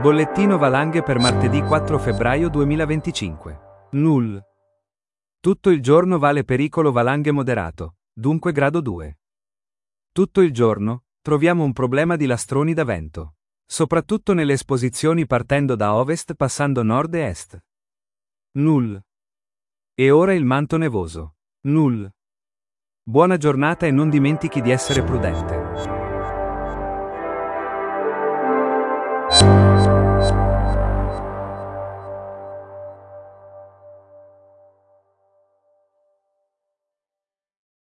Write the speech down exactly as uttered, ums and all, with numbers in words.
Bollettino valanghe per martedì quattro febbraio duemilaventicinque. Null. Tutto il giorno vale pericolo valanghe moderato, dunque grado due. Tutto il giorno troviamo un problema di lastroni da vento, soprattutto nelle esposizioni partendo da ovest passando nord e est. Null. E ora il manto nevoso. Null. Buona giornata e non dimentichi di essere prudente.